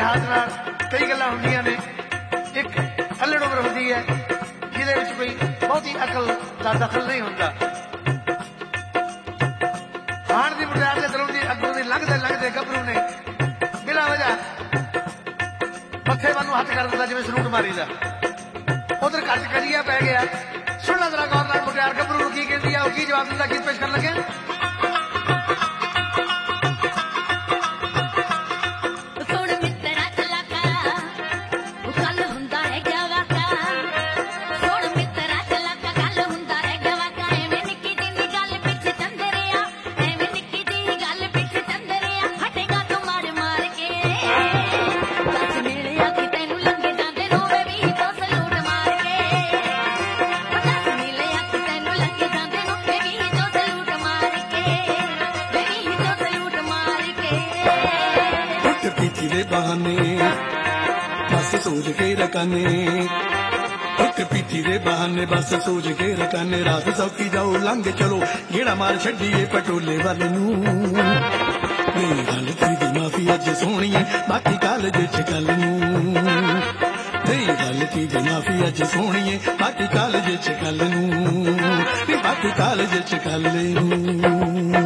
लिहाज नाल कई गल्लां हुंदियां ने। एक अल्लड़ उम्र हुंदी है जिहदे विच कोई बहुती अकल दा दखल नहीं हुंदा। खाण दी मुटियार दे दिलों दी अग्गों दी लंघदे लंघदे गभरू ने बिला वजह मत्थे वालों हथ कर दिंदा जिवें सलूट मारीदा। उधर घर च कजिया पै गया। सुनना जरा गौर नाल मुटियार गभरू नूं की कहंदी है, ओह की जवाब दिंदा, की पेश करन लगे। बहाने बस सोच के रकाने, एक पीठी दे बहाने बस सोच के रकाने। रात सौखी जाओ लंघ चलो गेड़ा मार छड्डीए पटोले वाल नूं। मेरी गल दी माफी अज सोहणीए बाकी कॉलेज च कल नूं। तेरी गल दी माफी अज सोहणीए बाकी कॉलेज च कल नूं। बाकी कॉलेज च कल नूं।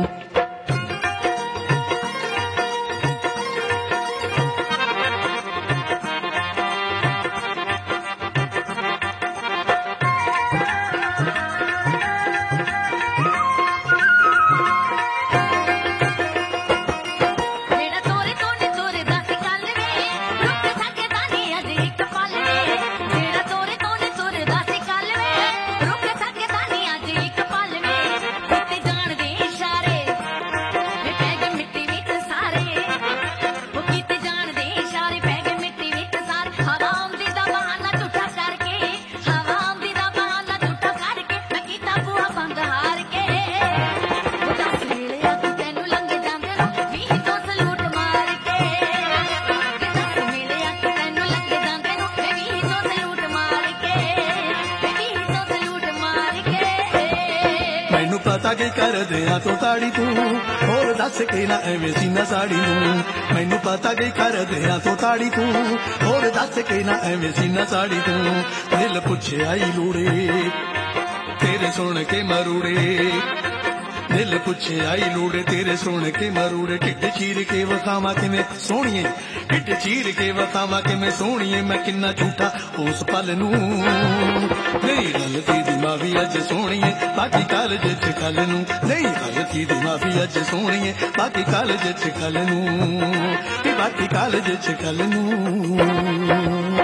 पता के कर दिया तो ताड़ी तू होर दस के ना एवें सीना साड़ी नूं। मैनू पता के कर दिया तो ताड़ी तू होर दस के ना एवें सीना साड़ी तू। दिल पुछे आई लूड़े तेरे सुन के मरूड़े, दिल पुछे आई लूड़े तेरे सुन के मरूड़े। ढिड चीर के वखावा किवें सोहणीए, ढिड चीर के वखावा किवें सोहणीए। मैं किन्ना झूठा उस पल नूं। नहीं गल थी माफी अज सोहणीए बाकी कॉलेज च कल नूं। नहीं गल थी माफी अज सोहणीए बाकी कॉलेज च कल नूं। बाकी कॉलेज च कल नूं।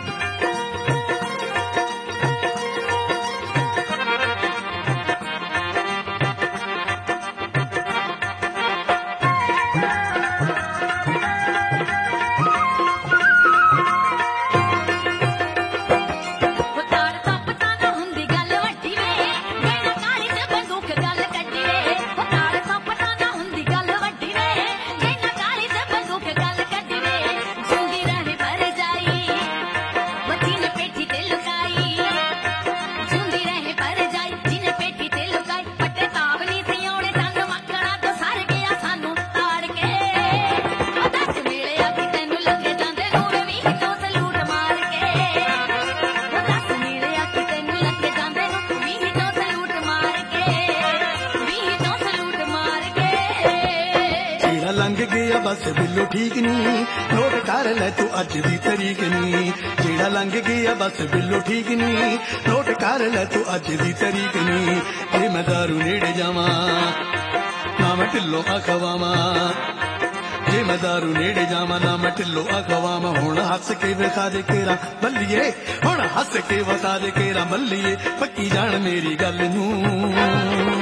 लंघ गया बस बिल्लो ठीक नहीं, नोट कर ले तू अज दी तरीक नहीं। जेड़ा लंघ गया बस बिल्लो ठीक नहीं, नोट कर ले तू अज दी तरीक नहीं। जे मैं दारू नेड़े जावा ना मैं ढिल्लो अखवावा, जे मैं दारू नेड़े जावा ना मैं ढिल्लो अखवावा। हुण हस के विखा दे केरा बल्लिए, हुण हस के विखा दे केरा बल्लिए। पक्की जान मेरी गल नूं।